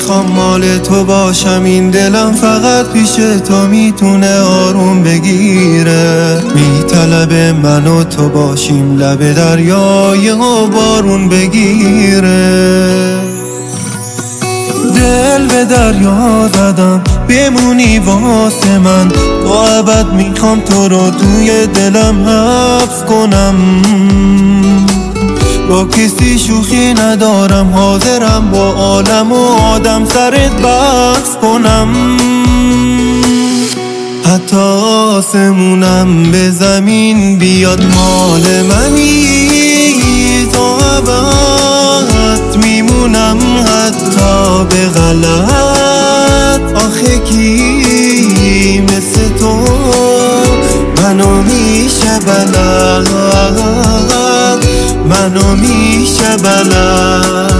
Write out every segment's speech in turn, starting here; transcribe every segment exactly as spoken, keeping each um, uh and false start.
میخوام مال تو باشم، این دلم فقط پیش تو میتونه آروم بگیره. میطلبه من و تو باشیم لب دریای و بارون بگیره. دل به دریا زدم بمونی واسه من، تا ابد میخوام تو رو توی دلم حبس کنم. با کسی شوخی ندارم، حاضرم با عالم و آدم سرت بحث کنم. حتی آسمونم به زمین بیاد مال منی، تا ابد میمونم حتی به غلط. آخه کی مثل تو منو میشه بلد، منو میشه بلد.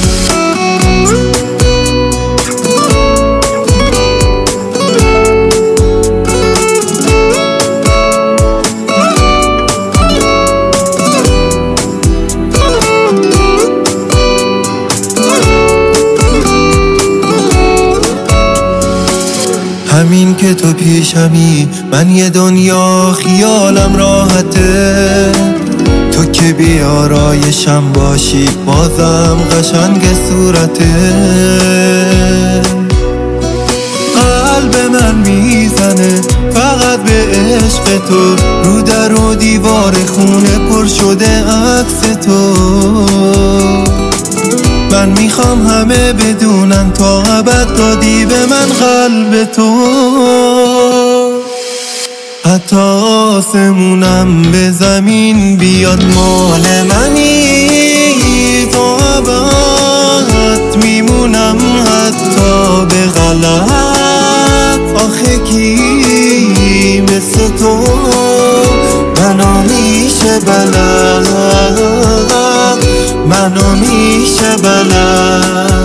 همین که تو پیشمی من یه دنیا خیالم راحته. تو که بیارایشم باشی بازم قشنگ صورته. قلب من میزنه فقط به عشق تو، رو در و دیوار خونه پر شده عکس تو. من میخوام همه بدونن تا ابد دادی به من قلب تو. حتی آسمونم به زمین بیاد مال منی، تا ابد میمونم حتی به غلط. آخه کی مثل تو منو میشه بلد، منو میشه بلد.